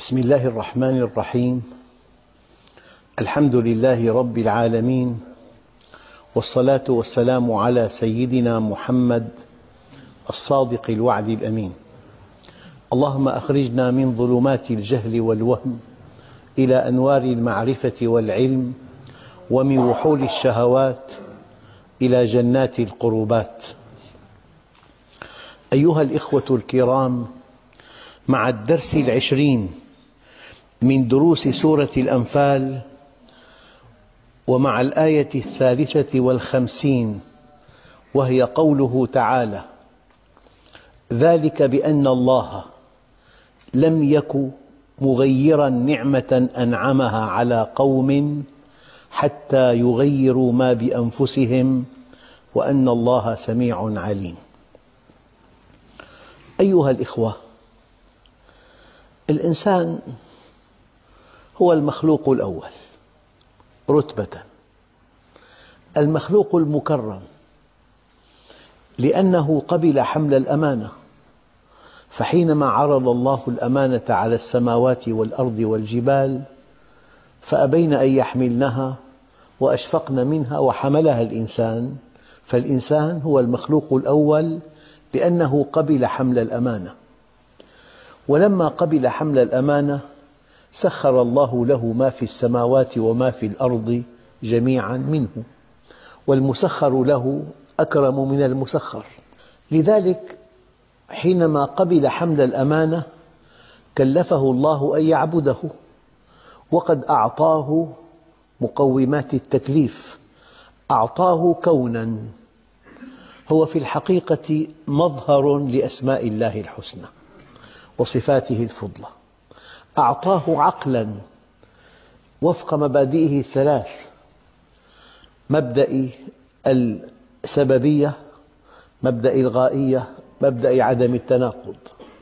بسم الله الرحمن الرحيم. الحمد لله رب العالمين، والصلاة والسلام على سيدنا محمد الصادق الوعد الأمين. اللهم أخرجنا من ظلمات الجهل والوهم إلى أنوار المعرفة والعلم، ومن وحول الشهوات إلى جنات القربات. أيها الإخوة الكرام، مع الدرس العشرين من دروس سورة الأنفال، ومع الآية 53 وهي قوله تعالى: ذلك بأن الله لم يك مغيرا نعمة أنعمها على قوم حتى يغيروا ما بأنفسهم وأن الله سميع عليم. أيها الإخوة، الإنسان هو المخلوق الأول رتبة، المخلوق المكرم، لأنه قبل حمل الأمانة. فحينما عرض الله الأمانة على السماوات والأرض والجبال فأبين أن يحملنها وأشفقن منها وحملها الإنسان، فالإنسان هو المخلوق الأول لأنه قبل حمل الأمانة. ولما قبل حمل الأمانة سخر الله له ما في السماوات وما في الأرض جميعا منه، والمسخر له أكرم من المسخر. لذلك حينما قبل حمل الأمانة كلفه الله أن يعبده، وقد أعطاه مقومات التكليف، أعطاه كوناً هو في الحقيقة مظهر لأسماء الله الحسنى وصفاته الفضلى، أعطاه عقلاً وفق مبادئه الثلاث: مبدأ السببية، مبدأ الغائية، مبدأ عدم التناقض.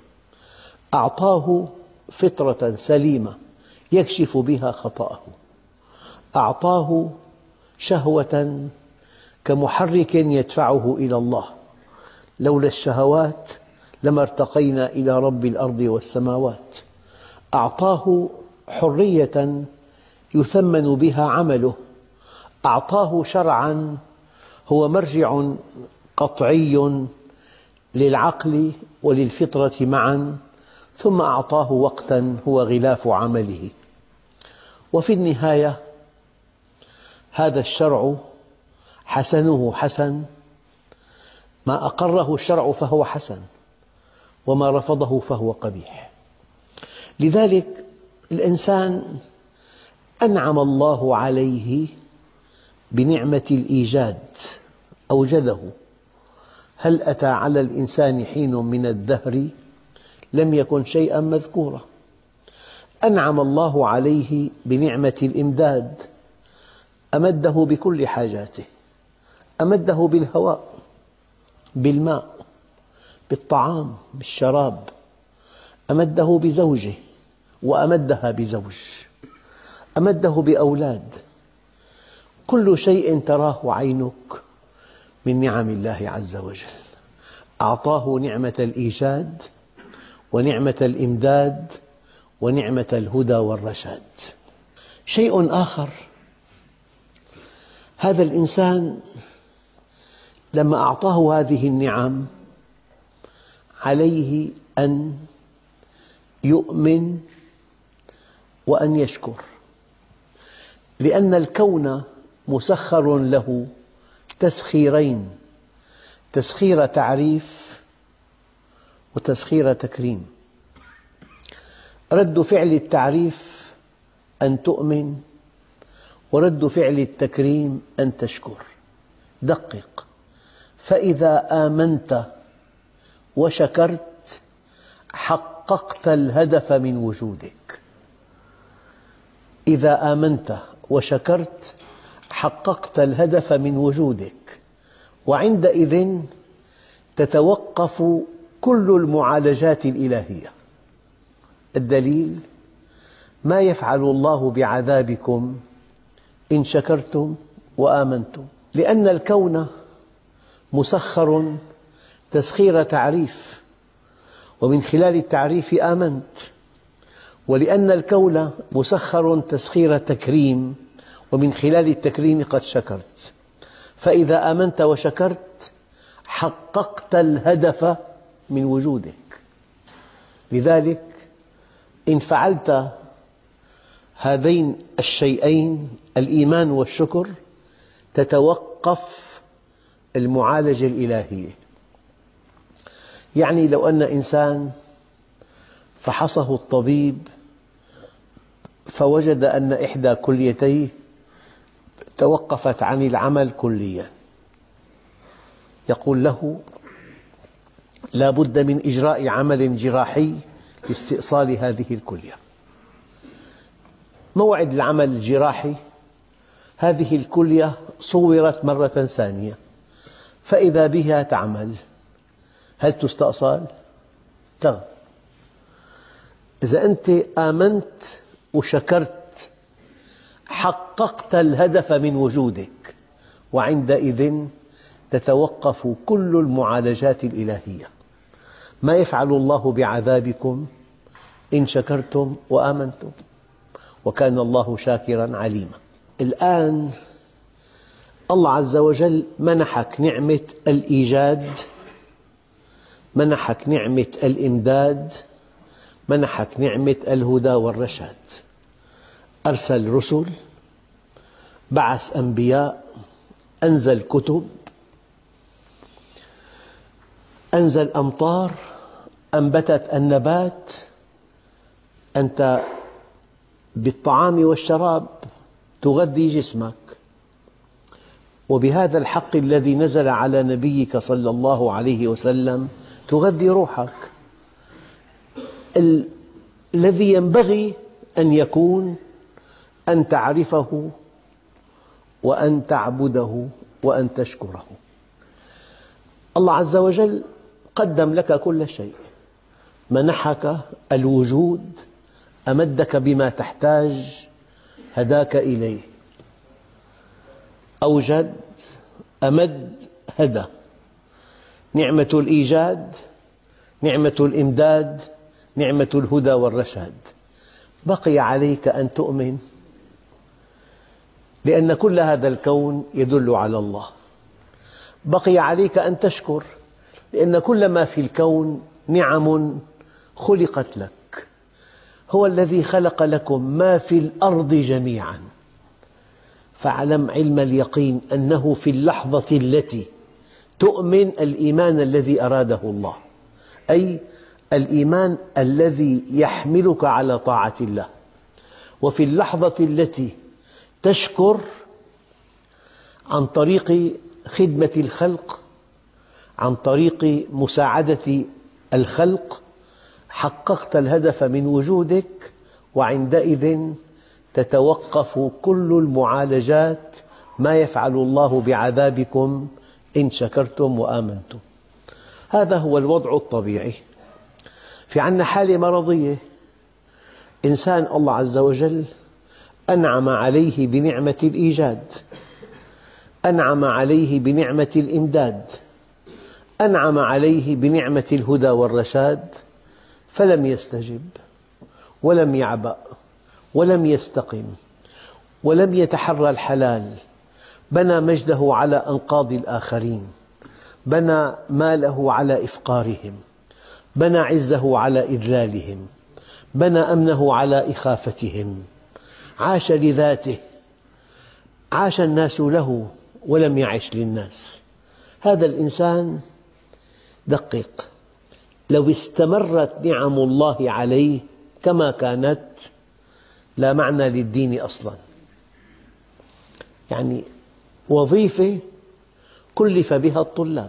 أعطاه فطرة سليمة يكشف بها خطأه، أعطاه شهوة كمحرك يدفعه إلى الله، لولا الشهوات لما ارتقينا إلى رب الأرض والسماوات. أعطاه حرية يثمن بها عمله، أعطاه شرعاً هو مرجع قطعي للعقل وللفطرة معاً، ثم أعطاه وقتاً هو غلاف عمله. وفي النهاية هذا الشرع حسنه حسن، ما أقره الشرع فهو حسن، وما رفضه فهو قبيح. لذلك الإنسان أنعم الله عليه بنعمة الإيجاد، أوجده. هل أتى على الإنسان حين من الدهر لم يكن شيئاً مذكورا. أنعم الله عليه بنعمة الإمداد، أمده بكل حاجاته، أمده بالهواء، بالماء، بالطعام، بالشراب، أمده بزوجه وأمدها بزوج، أمده بأولاد. كل شيء تراه عينك من نعم الله عز وجل. أعطاه نعمة الإيجاد ونعمة الإمداد ونعمة الهدى والرشاد. شيء آخر، هذا الإنسان لما أعطاه هذه النعم عليه أن يؤمن وأن يشكر، لأن الكون مسخر له تسخيرين: تسخير تعريف وتسخير تكريم. رد فعل التعريف أن تؤمن، ورد فعل التكريم أن تشكر. دقق: فإذا آمنت وشكرت حققت الهدف من وجودك. إذا آمنت وشكرت حققت الهدف من وجودك، وعندئذ تتوقف كل المعالجات الإلهية. الدليل: ما يفعل الله بعذابكم إن شكرتم وآمنتم. لأن الكون مسخر تسخير تعريف، ومن خلال التعريف آمنت، ولأن الكون مسخر تسخير تكريم، ومن خلال التكريم قد شكرت، فإذا آمنت وشكرت حققت الهدف من وجودك. لذلك إن فعلت هذين الشيئين الإيمان والشكر تتوقف المعالجة الإلهية. يعني لو أن إنسان فحصه الطبيب فوجد أن إحدى كليتيه توقفت عن العمل كلياً، يقول له لا بد من إجراء عمل جراحي لاستئصال هذه الكلية. موعد العمل الجراحي، هذه الكلية صورت مرة ثانية فإذا بها تعمل، هل تستأصل؟ لا. إذا أنت آمنت وشكرت حققت الهدف من وجودك، وعندئذ تتوقف كل المعالجات الإلهية. ما يفعل الله بعذابكم إن شكرتم وآمنتم، وكان الله شاكراً عليماً. الآن الله عز وجل منحك نعمة الإيجاد، منحك نعمة الإمداد، منحك نعمة الهدى والرشاد. أرسل رسل، بعث أنبياء، أنزل كتب، أنزل أمطار، أنبتت النبات. أنت بالطعام والشراب تغذي جسمك، وبهذا الحق الذي نزل على نبيك صلى الله عليه وسلم تغذي روحك. الذي ينبغي أن يكون أن تعرفه وأن تعبده وأن تشكره. الله عز وجل قدم لك كل شيء، منحك الوجود، أمدك بما تحتاج، هداك إليه. أوجد، أمد، هدى. نعمة الإيجاد، نعمة الإمداد، نعمة الهدى والرشاد. بقي عليك أن تؤمن، لأن كل هذا الكون يدل على الله. بقي عليك أن تشكر، لأن كل ما في الكون نعم خلقت لك. هو الذي خلق لكم ما في الأرض جميعاً، فاعلم علم اليقين أنه في اللحظة التي تؤمن الإيمان الذي أراده الله، أي الإيمان الذي يحملك على طاعة الله، وفي اللحظة التي تشكر عن طريق خدمة الخلق، عن طريق مساعدة الخلق، حققت الهدف من وجودك، وعندئذ تتوقف كل المعالجات. ما يفعل الله بعذابكم إن شكرتم وآمنتم. هذا هو الوضع الطبيعي. في عندنا حالة مرضية، إنسان الله عز وجل أنعم عليه بنعمة الإيجاد، أنعم عليه بنعمة الإمداد، أنعم عليه بنعمة الهدى والرشاد، فلم يستجب ولم يعبأ ولم يستقم ولم يتحرى الحلال. بنى مجده على أنقاض الآخرين، بنى ماله على إفقارهم، بنى عزه على إذلالهم، بنى أمنه على إخافتهم. عاش لذاته، عاش الناس له ولم يعش للناس. هذا الإنسان دقق، لو استمرت نعم الله عليه كما كانت لا معنى للدين أصلاً. يعني وظيفة كلف بها الطلاب،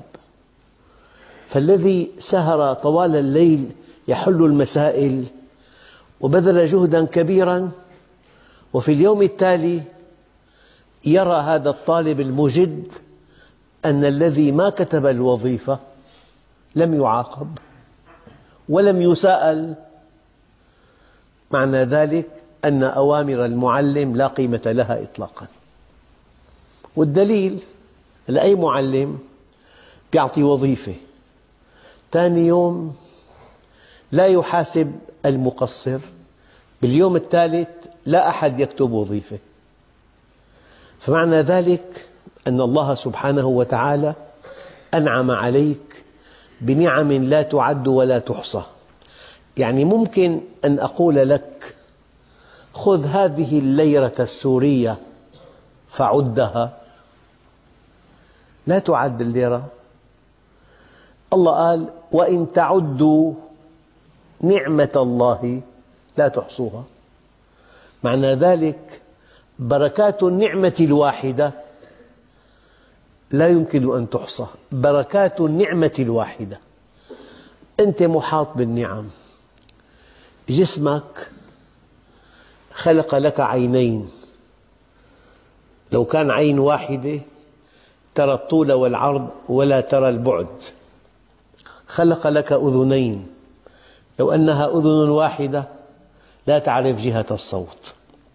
فالذي سهر طوال الليل يحل المسائل وبذل جهداً كبيراً، وفي اليوم التالي يرى هذا الطالب المجد أن الذي ما كتب الوظيفة لم يعاقب ولم يساءل. معنى ذلك أن أوامر المعلم لا قيمة لها إطلاقاً. والدليل، أي معلم يعطي وظيفة ثاني يوم لا يحاسب المقصر، باليوم الثالث لا أحد يكتب وظيفة. فمعنى ذلك أن الله سبحانه وتعالى أنعم عليك بنعم لا تعد ولا تحصى. يعني ممكن أن أقول لك: خذ هذه الليرة السورية فعدها، لا تعد الليرة. الله قال: وإن تعدوا نعمة الله لا تحصوها. معنى ذلك بركات النعمة الواحدة لا يمكن أن تحصى. بركات النعمة الواحدة. أنت محاط بالنعم. جسمك خلق لك عينين، لو كان عين واحدة ترى الطول والعرض ولا ترى البعد. خلق لك أذنين، لو أنها أذن واحدة لا تعرف جهة الصوت.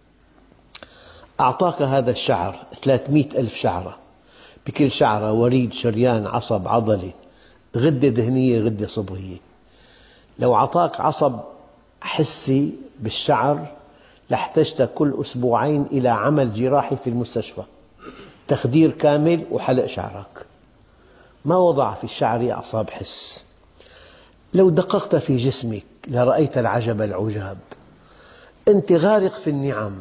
أعطاك هذا الشعر 300 ألف شعرة، بكل شعرة وريد، شريان، عصب، عضلة، غدة دهنية، غدة صبغية. لو أعطاك عصب حسي بالشعر لاحتجت كل أسبوعين إلى عمل جراحي في المستشفى، تخدير كامل وحلق شعرك. ما وضع في الشعر أعصاب حس. لو دققت في جسمك لرأيت العجب العجاب. أنت غارق في النعم،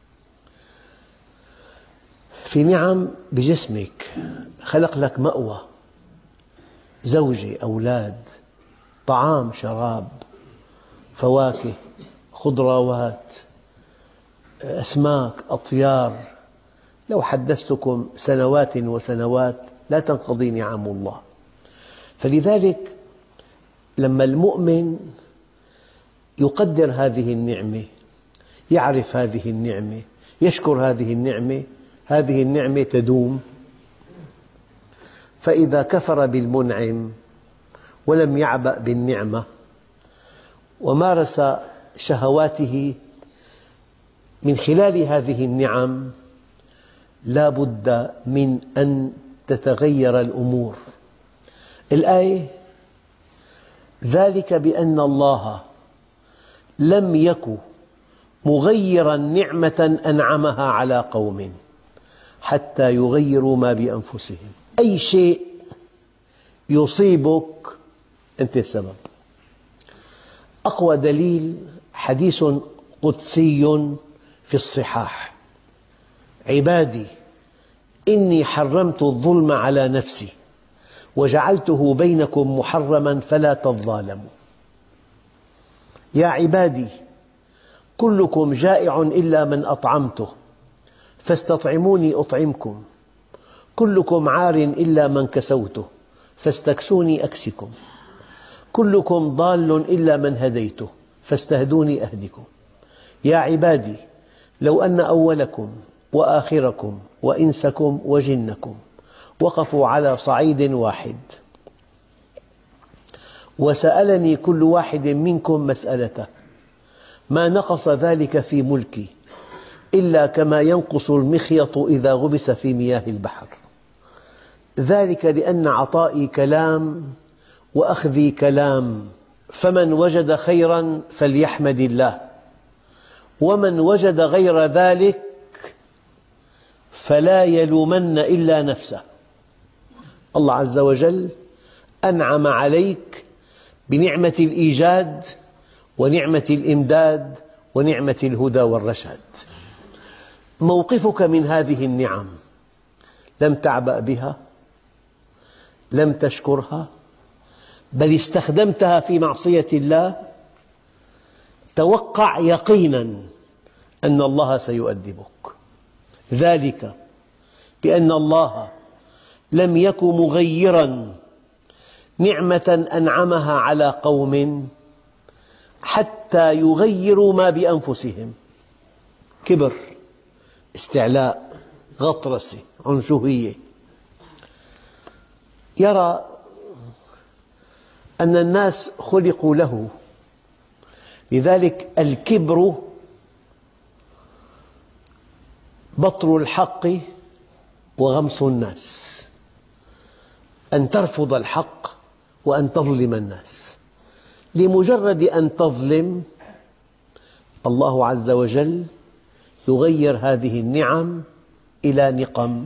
في نعم بجسمك. خلق لك مأوى، زوجة، أولاد، طعام، شراب، فواكه، خضروات، أسماك، أطيار. لو حدثتكم سنوات وسنوات لا تنقضي نعم الله. فلذلك لما المؤمن يقدر هذه النعمة، يعرف هذه النعمة، يشكر هذه النعمة، هذه النعمة تدوم. فإذا كفر بالمنعم ولم يعبأ بالنعمة ومارس شهواته من خلال هذه النعم، لا بد من أن تتغير الأمور. الآية: ذلك بأن الله لم يك مغيرا نعمة أنعمها على قوم حتى يغيروا ما بأنفسهم. أي شيء يصيبك أنت السبب. أقوى دليل حديث قدسي في الصحاح: عبادي إني حرمت الظلم على نفسي وجعلته بينكم محرما فلا تظالموا. يا عبادي كلكم جائع إلا من أطعمته فاستطعموني أطعمكم، كلكم عار إلا من كسوته فاستكسوني أكسكم، كلكم ضال إلا من هديته فاستهدوني أهدكم. يا عبادي لو أن أولكم وآخركم وإنسكم وجنكم وقفوا على صعيد واحد وسألني كل واحد منكم مسألته ما نقص ذلك في ملكي إلا كما ينقص المخيط إذا غمس في مياه البحر. ذلك لأن عطائي كلام وأخذي كلام، فمن وجد خيرا فليحمد الله، ومن وجد غير ذلك فلا يلومن إلا نفسه. الله عز وجل أنعم عليك بنعمة الإيجاد ونعمة الإمداد ونعمة الهدى والرشاد. موقفك من هذه النعم: لم تعبأ بها، لم تشكرها، بل استخدمتها في معصية الله. توقع يقينا أن الله سيؤدبك. ذلك بأن الله لم يك مغيرا نعمة أنعمها على قوم حتى يغيروا ما بأنفسهم. كبر، استعلاء، غطرسة، عنجهية. يرى أن الناس خلقوا له. لذلك الكبر بطر الحق وغمس الناس، أن ترفض الحق وأن تظلم الناس. لمجرد أن تظلم الله عز وجل يغير هذه النعم إلى نقم.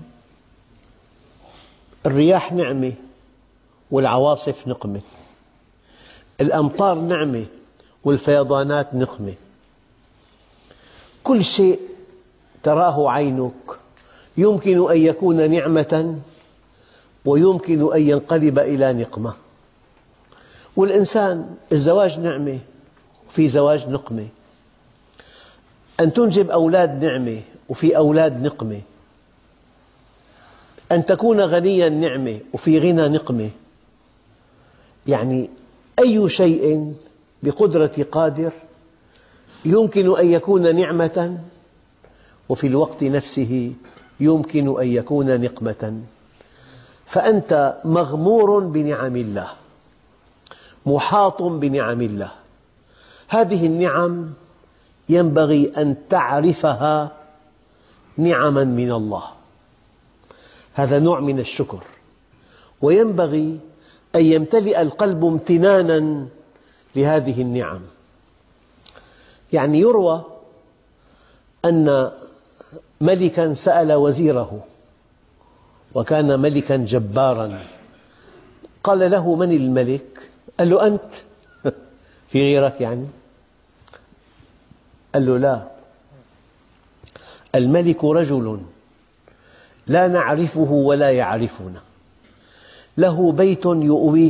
الرياح نعمة والعواصف نقمة، الأمطار نعمة والفيضانات نقمة. كل شيء تراه عينك يمكن أن يكون نعمة ويمكن أن ينقلب إلى نقمة. والإنسان الزواج نعمة وفي زواج نقمة، أن تنجب أولاد نعمة وفي أولاد نقمة، أن تكون غنياً نعمة وفي غنى نقمة. يعني أي شيء بقدرة قادر يمكن أن يكون نعمة وفي الوقت نفسه يمكن أن يكون نقمة. فأنت مغمور بنعم الله، محاط بنعم الله. هذه النعم ينبغي أن تعرفها نعماً من الله، هذا نوع من الشكر، وينبغي أن يمتلئ القلب امتناناً لهذه النعم. يعني يروى أن ملكاً سأل وزيره، وكان ملكاً جباراً، قال له: من الملك؟ قال له: أنت. في غيرك يعني؟ قال له: لا، الملك رجل لا نعرفه ولا يعرفنا، له بيت يؤويه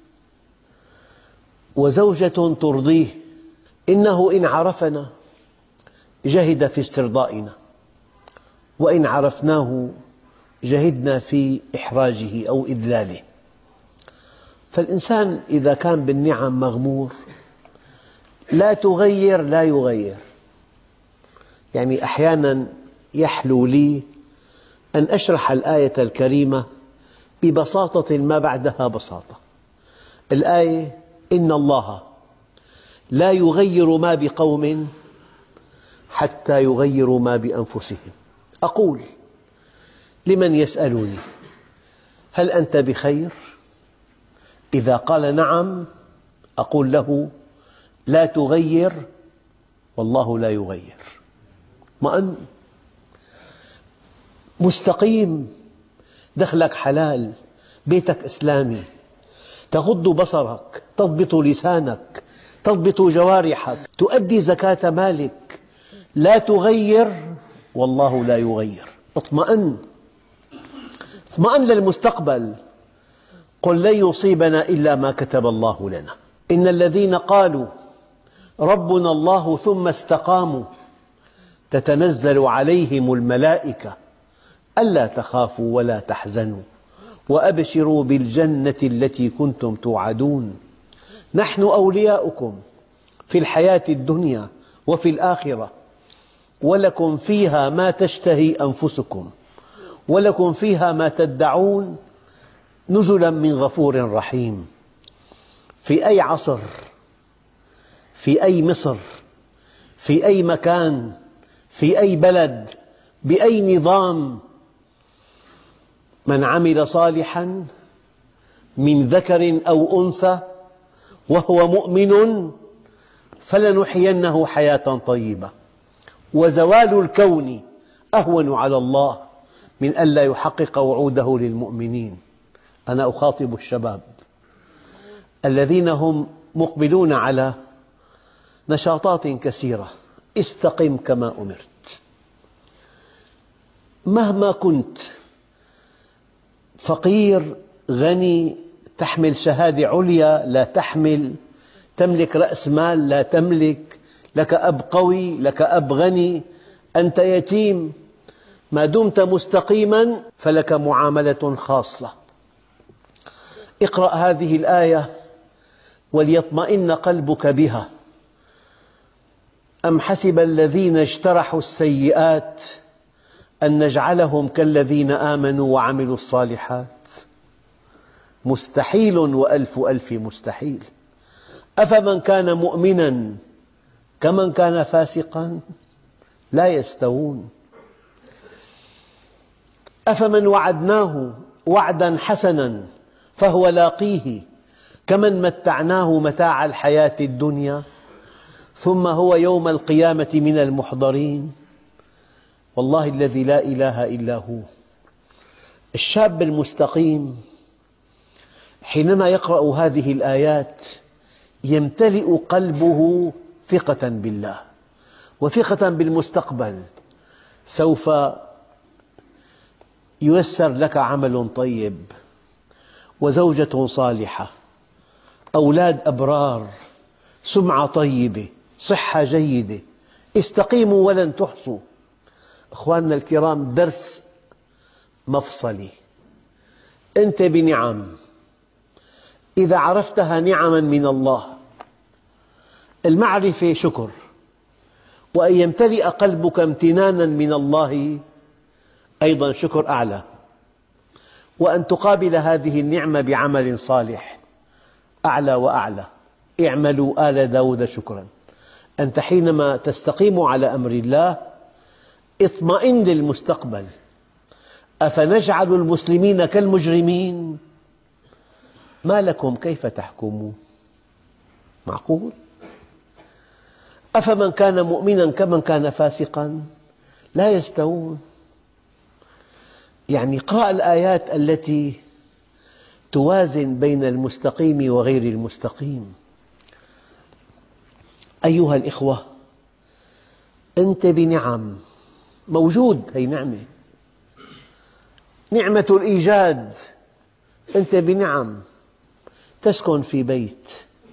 وزوجة ترضيه، إنه إن عرفنا جهد في استرضائنا، وإن عرفناه جهدنا في إحراجه أو إذلاله. فالإنسان إذا كان بالنعم مغمور لا تغير لا يغير. يعني أحياناً يحلو لي أن أشرح الآية الكريمة ببساطة ما بعدها بساطة. الآية: إن الله لا يغير ما بقوم حتى يغيروا ما بأنفسهم. أقول لمن يسألني: هل أنت بخير؟ إذا قال نعم أقول له: لا تغير والله لا يغير. اطمئن، مستقيم، دخلك حلال، بيتك إسلامي، تغض بصرك، تضبط لسانك، تضبط جوارحك، تؤدي زكاة مالك، لا تغير والله لا يغير. اطمئن، اطمئن للمستقبل. قل لن يصيبنا إلا ما كتب الله لنا. إن الذين قالوا ربنا الله ثم استقاموا تتنزل عليهم الملائكة ألا تخافوا ولا تحزنوا وأبشروا بالجنة التي كنتم توعدون، نحن أولياؤكم في الحياة الدنيا وفي الآخرة، ولكم فيها ما تشتهي أنفسكم ولكم فيها ما تدعون نزلا من غفور رحيم. في أي عصر، في أي مصر، في أي مكان، في أي بلد، بأي نظام، من عمل صالحاً من ذكر أو أنثى وهو مؤمن فلنحيينه حياة طيبة. وزوال الكون أهون على الله من ألا يحقق وعوده للمؤمنين. أنا أخاطب الشباب الذين هم مقبلون على نشاطات كثيرة: استقم كما أمرت. مهما كنت فقير، غني، تحمل شهادة عليا لا تحمل، تملك رأس مال لا تملك، لك أب قوي، لك أب غني، أنت يتيم، ما دمت مستقيما فلك معاملة خاصة. اقرأ هذه الآية وليطمئن قلبك بها. أم حسب الذين اجترحوا السيئات أن نجعلهم كالذين آمنوا وعملوا الصالحات؟ مستحيل وألف ألف مستحيل. أفمن كان مؤمنا كمن كان فاسقا لا يستوون. أفمن وعدناه وعدا حسنا فهو لاقيه كمن متعناه متاع الحياة الدنيا ثم هو يوم القيامة من المحضرين. والله الذي لا إله إلا هو. الشاب المستقيم حينما يقرأ هذه الآيات يمتلئ قلبه ثقة بالله وثقة بالمستقبل. سوف ييسر لك عمل طيب وزوجة صالحة، أولاد أبرار، سمعة طيبة، صحة جيدة. استقيموا ولن تحصوا. أخواننا الكرام، درس مفصلي. أنت بنعم، إذا عرفتها نعما من الله. المعرفة شكر، وأن يمتلئ قلبك امتنانا من الله أيضا شكر أعلى، وأن تقابل هذه النعمة بعمل صالح أعلى وأعلى. اعملوا آل داود شكرا. أنت حينما تستقيم على أمر الله اطمئن للمستقبل. أفنجعل المسلمين كالمجرمين؟ ما لكم كيف تحكمون؟ معقول؟ أفمن كان مؤمنا كمن كان فاسقا لا يستوون. يعني اقرأ الآيات التي توازن بين المستقيم وغير المستقيم. أيها الإخوة، أنت بنعم، موجود، هي نعمة، نعمة الإيجاد. أنت بنعم، تسكن في بيت،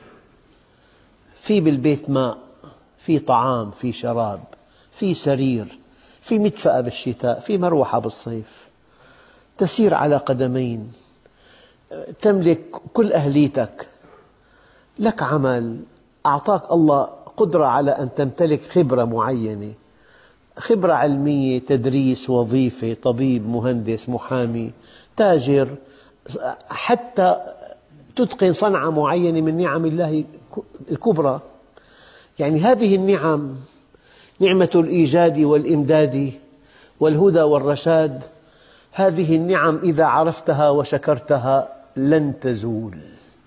في بالبيت ماء، في طعام، في شراب، في سرير، في مدفأة بالشتاء، في مروحة بالصيف، تسير على قدمين، تملك كل أهليتك، لك عمل، أعطاك الله قدرة على أن تمتلك خبرة معينة، خبرة علمية، تدريس، وظيفة، طبيب، مهندس، محامي، تاجر، حتى تتقن صنعة معينة من نعم الله الكبرى. يعني هذه النعم، نعمة الإيجاد والإمداد والهدى والرشاد، هذه النعم إذا عرفتها وشكرتها لن تزول.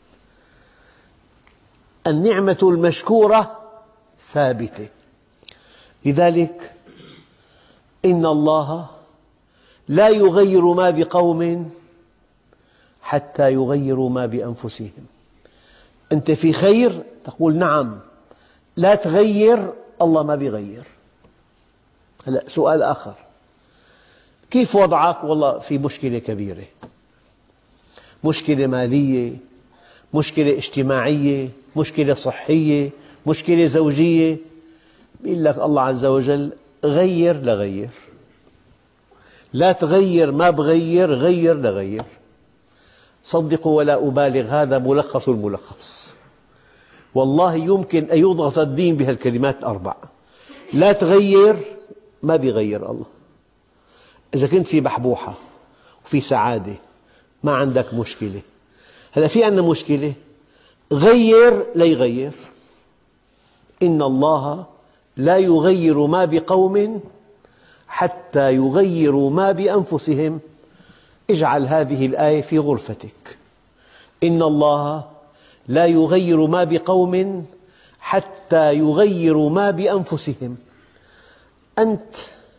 النعمة المشكورة ثابتة. لذلك إن الله لا يغير ما بقوم حتى يغيروا ما بأنفسهم. أنت في خير تقول نعم، لا تغير، الله ما بيغير. هلأ سؤال آخر، كيف وضعك؟ والله في مشكلة كبيرة، مشكلة مالية، مشكلة اجتماعية، مشكلة صحية، مشكلة زوجية. يقول لك الله عز وجل غير لغير، لا تغير ما بغير، غير لغير. صدقوا ولا أبالغ، هذا ملخص الملخص. والله يمكن أن يضغط الدين بهالكلمات الأربع. لا تغير ما بيغير الله. إذا كنت في بحبوحة وفي سعادة ما عندك مشكلة. هلأ في عندنا مشكلة، غير لا يغير. إن الله لا يغير ما بقوم حتى يغيروا ما بأنفسهم. اجعل هذه الآية في غرفتك. إن الله لا يغير ما بقوم حتى يغيروا ما بأنفسهم. أنت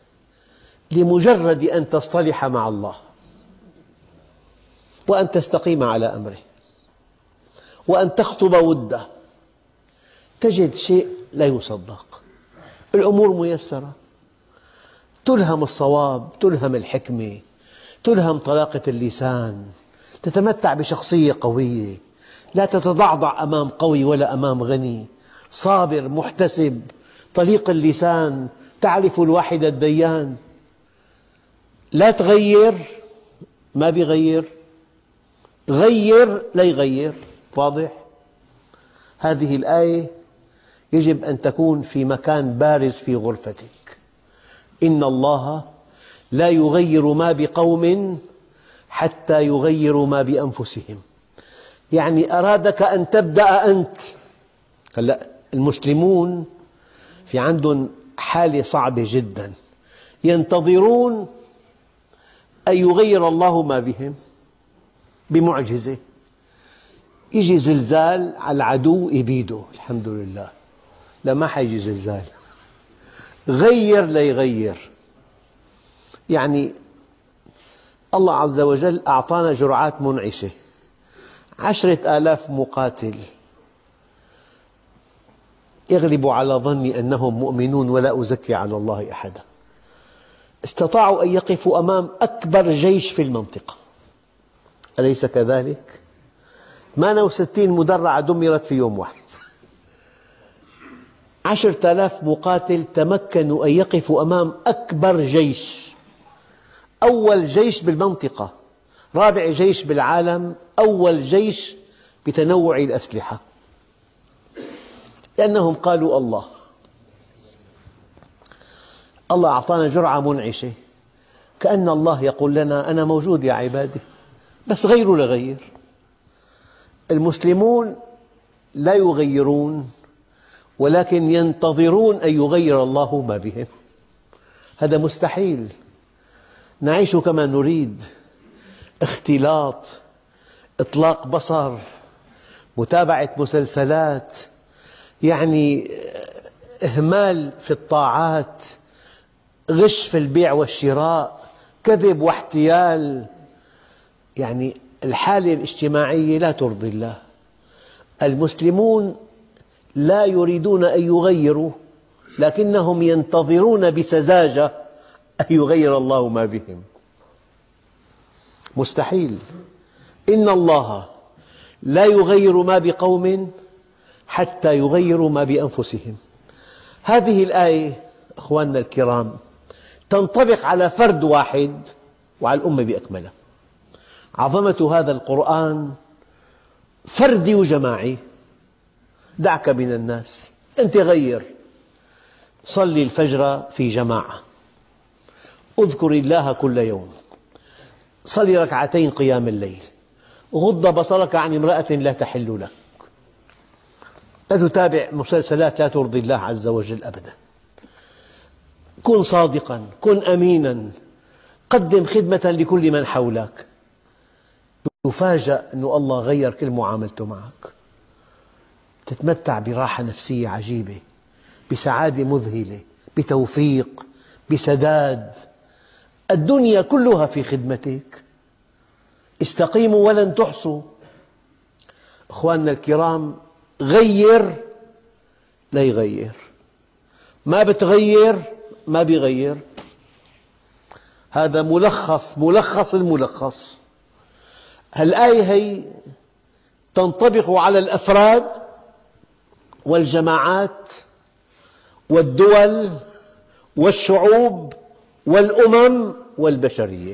لمجرد أن تصطلح مع الله وأن تستقيم على أمره وأن تخطب وده تجد شيء لا يصدق. الأمور ميسرة، تلهم الصواب، تلهم الحكمة، تلهم طلاقة اللسان، تتمتع بشخصية قوية، لا تتضعضع أمام قوي ولا أمام غني، صابر، محتسب، طليق اللسان، تعرف الواحد الديان. لا تغير ما بيغير، غير لا يغير. واضح؟ هذه الآية يجب أن تكون في مكان بارز في غرفتك. إن الله لا يغير ما بقوم حتى يغيروا ما بأنفسهم. يعني أرادك أن تبدأ أنت. هلأ المسلمون في عندهم حالة صعبة جدا، ينتظرون أن يغير الله ما بهم بمعجزة. يجي زلزال على العدو يبيده، الحمد لله. لا ما حيجي زلزال. غير ليغير. يعني الله عز وجل أعطانا جرعات منعشة، 10,000 مقاتل يغلب على ظني أنهم مؤمنون ولا أزكي على الله أحدا، استطاعوا أن يقفوا أمام أكبر جيش في المنطقة، أليس كذلك؟ 68 مدرعة دمرت في يوم واحد. 10,000 مقاتل تمكنوا أن يقفوا أمام أكبر جيش، أول جيش بالمنطقة، رابع جيش بالعالم، أول جيش بتنوع الأسلحة، لأنهم قالوا الله أعطانا جرعة منعشة، كأن الله يقول لنا أنا موجود يا عبادي، بس غيروا لغير. المسلمون لا يغيرون، ولكن ينتظرون أن يغير الله ما بهم. هذا مستحيل. نعيش كما نريد، اختلاط، إطلاق بصر، متابعة مسلسلات، يعني إهمال في الطاعات، غش في البيع والشراء، كذب واحتيال. يعني الحالة الاجتماعية لا ترضي الله. المسلمون لا يريدون أن يغيروا، لكنهم ينتظرون بسذاجة أن يغير الله ما بهم. مستحيل. إن الله لا يغير ما بقوم حتى يغيروا ما بأنفسهم. هذه الآية أخواننا الكرام تنطبق على فرد واحد وعلى الأمة بأكملها. عظمة هذا القرآن فردي وجماعي. دعك من الناس، أنت غير. صلي الفجر في جماعة، اذكر الله كل يوم، صلي ركعتين قيام الليل، غض بصرك عن امرأة لا تحل لك، لا تتابع مسلسلات لا ترضي الله عز وجل أبدا. كن صادقا، كن أمينا، قدم خدمة لكل من حولك. تفاجأ أن الله غير كل معاملته معك، تتمتع براحة نفسية عجيبة، بسعادة مذهلة، بتوفيق، بسداد. الدنيا كلها في خدمتك. استقيموا ولن تحصوا. أخواننا الكرام، غير لا يغير، ما بتغير ما بيغير. هذا ملخص الملخص. الآية هي تنطبق على الأفراد والجماعات والدول والشعوب والأمم والبشرية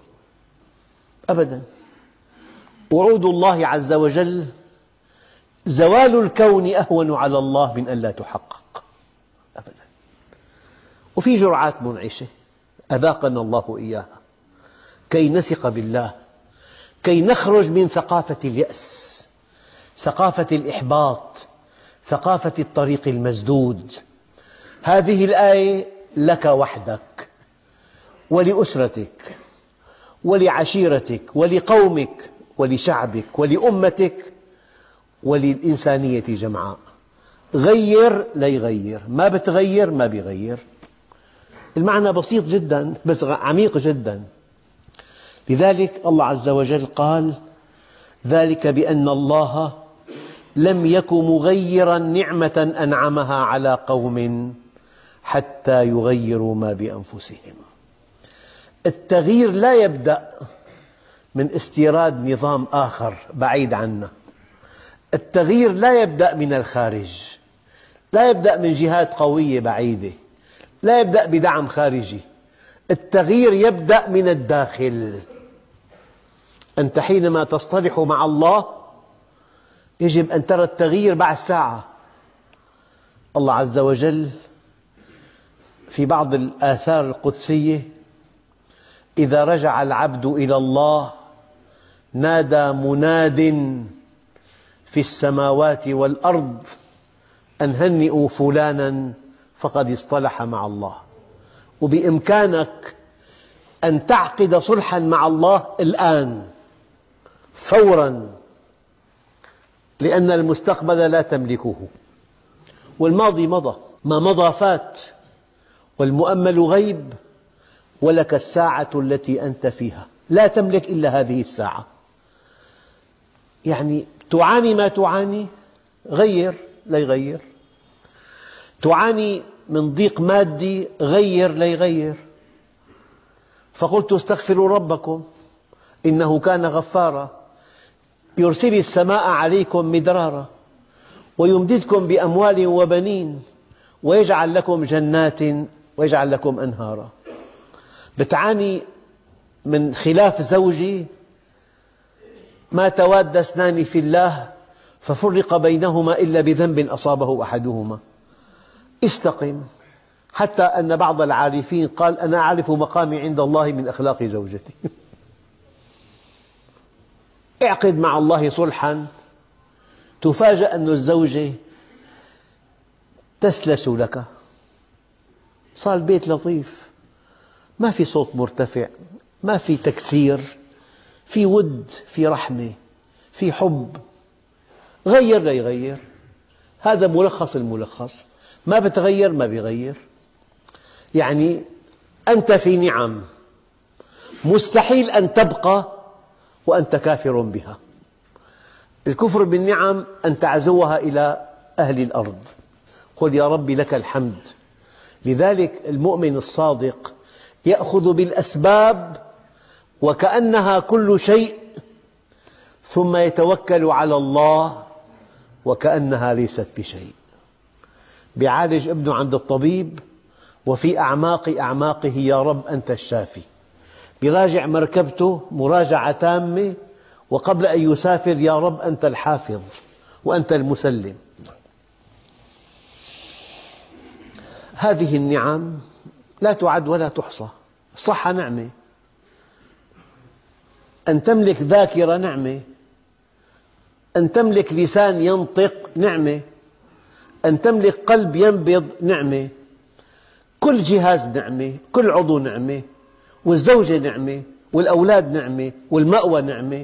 أبدا. وعود الله عز وجل زوال الكون أهون على الله من أن لا تحقق أبدا. وفي جرعات منعشة أذاقنا الله إياها كي نثق بالله، كي نخرج من ثقافة اليأس، ثقافة الإحباط، ثقافة الطريق المسدود. هذه الآية لك وحدك ولأسرتك ولعشيرتك ولقومك ولشعبك ولأمتك وللإنسانية جمعاء. غير لا يغير، ما بتغير ما بيغير. المعنى بسيط جدا بس عميق جدا. لذلك الله عز وجل قال: ذلك بأن الله لم يك مغيرا نعمة أنعمها على قوم حتى يغيروا ما بأنفسهم. التغيير لا يبدأ من استيراد نظام آخر بعيد عنا. التغيير لا يبدأ من الخارج، لا يبدأ من جهات قوية بعيدة، لا يبدأ بدعم خارجي. التغيير يبدأ من الداخل. أنت حينما تصطلح مع الله يجب أن ترى التغيير بعد ساعة. الله عز وجل في بعض الآثار القدسية: إذا رجع العبد إلى الله نادى مناد في السماوات والأرض أن هنئوا فلانا فقد اصطلح مع الله. وبإمكانك أن تعقد صلحا مع الله الآن فورا، لأن المستقبل لا تملكه والماضي مضى، ما مضى فات، والمؤمل غيب، ولك الساعة التي أنت فيها، لا تملك إلا هذه الساعة. يعني تعاني ما تعاني، غير لا يغير. تعاني من ضيق مادي، غير لا يغير. فقلت استغفروا ربكم إنه كان غفارا يرسل السماء عليكم مدرارا ويمددكم بأموال وبنين ويجعل لكم جنات ويجعل لكم أنهارا. بتعاني من خلاف زوجي، ما تواد اثنان في الله ففرق بينهما إلا بذنب أصابه أحدهما. استقم، حتى أن بعض العارفين قال أنا أعرف مقامي عند الله من أخلاق زوجتي. اعقد مع الله صلحا، تفاجأ أن الزوجة تسلس لك، صار البيت لطيف، ما في صوت مرتفع، ما في تكسير، في ود، في رحمة، في حب. غير لا يغير، هذا ملخص الملخص. ما بتغير ما بيغير. يعني أنت في نعم مستحيل أن تبقى وأنت كافر بها. الكفر بالنعم أن تعزوها إلى أهل الأرض. قل يا رب لك الحمد. لذلك المؤمن الصادق يأخذ بالأسباب وكأنها كل شيء، ثم يتوكل على الله وكأنها ليست بشيء. بيعالج ابنه عند الطبيب وفي أعماق أعماقه يا رب أنت الشافي. بيراجع مركبته مراجعة تامة، وقبل أن يسافر يا رب أنت الحافظ وأنت المسلم. هذه النعم لا تعد ولا تحصى. الصحة نعمة، أن تملك ذاكرة نعمة، أن تملك لسان ينطق نعمة، أن تملك قلب ينبض نعمة. كل جهاز نعمة، كل عضو نعمة، والزوجة نعمة، والأولاد نعمة، والمأوى نعمة،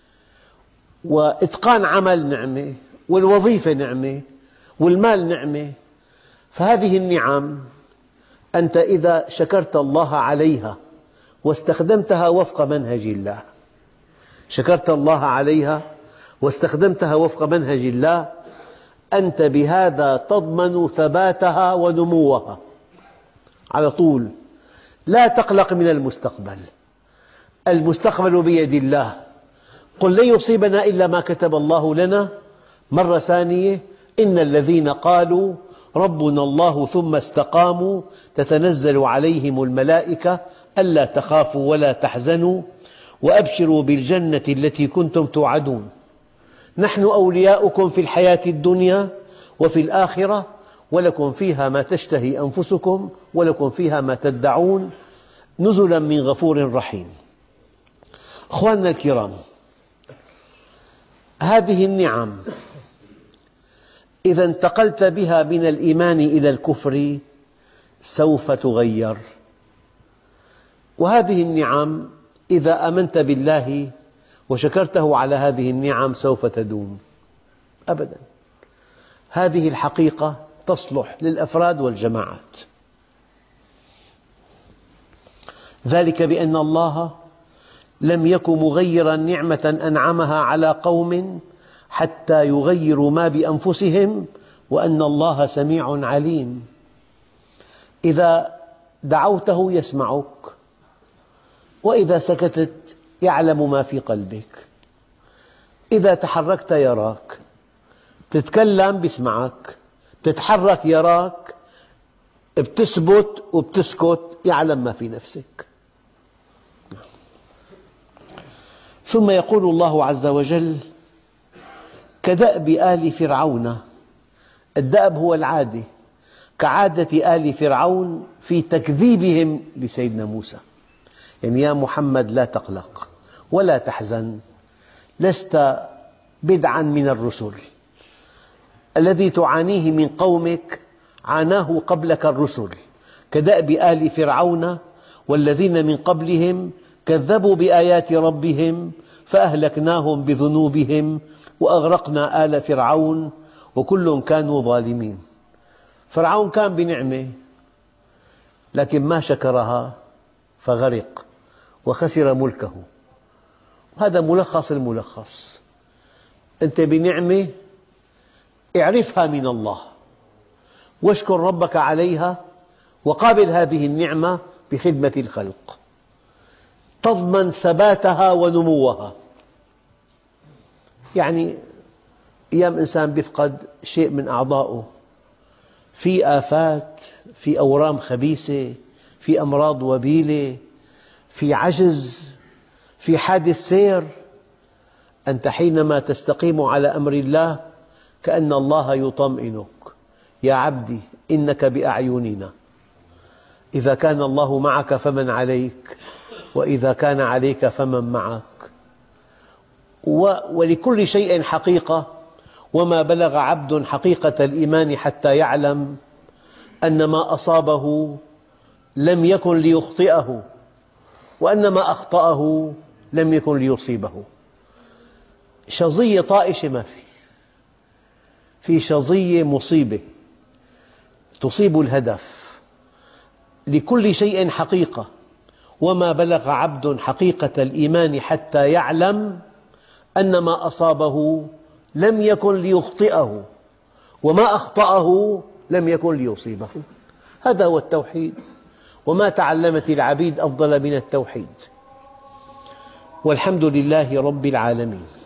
وإتقان عمل نعمة، والوظيفة نعمة، والمال نعمة. فهذه النعم أنت إذا شكرت الله عليها واستخدمتها وفق منهج الله، شكرت الله عليها واستخدمتها وفق منهج الله، أنت بهذا تضمن ثباتها ونموها على طول. لا تقلق من المستقبل، المستقبل بيد الله. قل لن يصيبنا إلا ما كتب الله لنا. مرة ثانية، إن الذين قالوا ربنا الله ثم استقاموا تتنزل عليهم الملائكة ألا تخافوا ولا تحزنوا وأبشروا بالجنة التي كنتم توعدون نحن أولياؤكم في الحياة الدنيا وفي الآخرة ولكم فيها ما تشتهي أنفسكم ولكم فيها ما تدعون نزلا من غفور رحيم. أخواننا الكرام، هذه النعم إذا انتقلت بها من الإيمان إلى الكفر سوف تغير، وهذه النعم إذا آمنت بالله وشكرته على هذه النعم سوف تدوم أبدا. هذه الحقيقة تصلح للأفراد والجماعات. ذلك بأن الله لم يك مغيرا نعمة أنعمها على قوم حتى يغيروا ما بأنفسهم وأن الله سميع عليم. إذا دعوته يسمعك، وإذا سكتت يعلم ما في قلبك. إذا تحركت يراك، تتكلم يسمعك، تتحرك يراك، بتثبت وبتسكت يعلم ما في نفسك. ثم يقول الله عز وجل كدأب آل فرعون. الدأب هو العادة، كعادة آل فرعون في تكذيبهم لسيدنا موسى. يعني يا محمد لا تقلق ولا تحزن، لست بدعا من الرسل. الذي تعانيه من قومك عاناه قبلك الرسل، كدأب آل فرعون والذين من قبلهم كذبوا بآيات ربهم فأهلكناهم بذنوبهم وأغرقنا آل فرعون وكل كانوا ظالمين. فرعون كان بنعمة لكن ما شكرها فغرق وخسر ملكه. هذا ملخص الملخص. أنت بنعمة اعرفها من الله واشكر ربك عليها، وقابل هذه النعمة بخدمة الخلق، تضمن ثباتها ونموها. يعني أيام إنسان يفقد شيء من أعضائه، في آفات، في أورام خبيثة، في أمراض وبيلة، في عجز، في حادث سير، أنت حينما تستقيم على أمر الله كأن الله يطمئنك: يا عبدي إنك بأعيننا، إذا كان الله معك فمن عليك، وإذا كان عليك فمن معك. ولكل شيء حقيقة، وما بلغ عبد حقيقة الإيمان حتى يعلم أن ما أصابه لم يكن ليخطئه، وأن ما أخطأه لم يكن ليصيبه. شظية طائشة ما في شظية مصيبة تصيب الهدف. لكل شيء حقيقة، وما بلغ عبد حقيقة الإيمان حتى يعلم أن ما أصابه لم يكن ليخطئه، وما أخطأه لم يكن ليصيبه. هذا هو التوحيد، وما تعلمت العبيد أفضل من التوحيد. والحمد لله رب العالمين.